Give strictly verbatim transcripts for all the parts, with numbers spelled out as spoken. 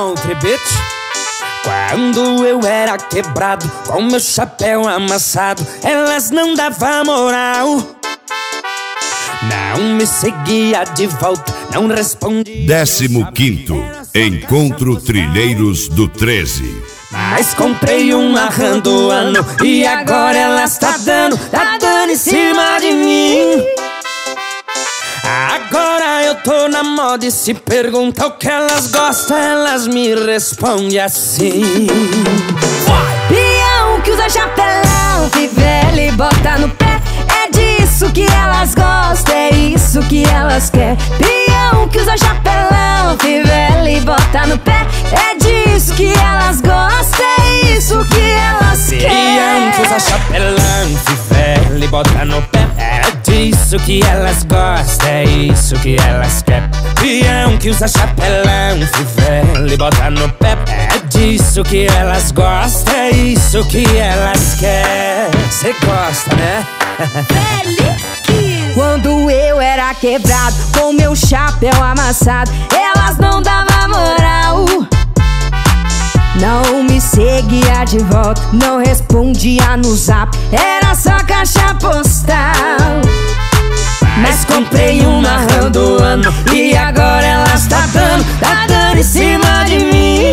country bitch. Quando eu era quebrado, com meu chapéu amassado, elas não davam moral. Não me seguia de volta, não respondia. Décimo quinto Encontro Trilheiros do treze. Mas comprei uma Randuano e agora ela está dando, tá dando em cima de mim. Agora eu tô na moda e se pergunta o que elas gostam, elas me respondem assim. Peão que usa chapelão, fivela e bota no pé, é disso que elas gostam, é isso que elas querem. Peão que usa chapelão, fivela e bota no pé, é disso que elas gostam, é isso que elas querem. Peão que usa chapelão, fivela e bota no pé, é disso que elas gostam, é isso que elas querem. Peão que usa chapelão, fivela e bota no pé, é disso que elas gostam, é isso que elas querem. Cê gosta, né? Quando eu era quebrado, com meu chapéu amassado, elas não davam moral. Não me seguia de volta, não respondia no zap, era só caixa postal. Mas comprei uma Randuano e agora ela está dando, tá dando em cima de mim.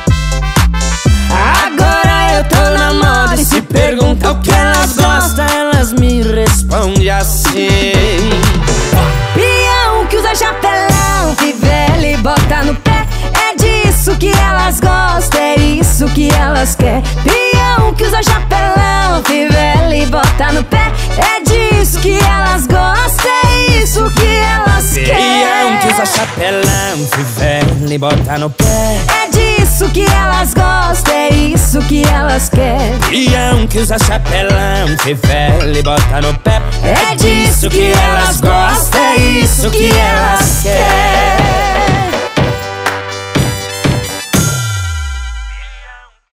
Agora eu tô na moda e se pergunta o que elas gostam, elas me respondem assim. Peão que usa chapelão, fivela e bota no pé, é disso que elas gostam, é isso que elas querem. Peão que usa chapelão, fivela e bota no pé, é disso que elas gostam, é isso que elas querem. Peão que usa chapelão, fivela e bota no pé, é disso que elas gostam, é isso que elas querem. Peão que usa chapelão, fivela e bota no pé, é disso que elas gostam, é isso que elas querem.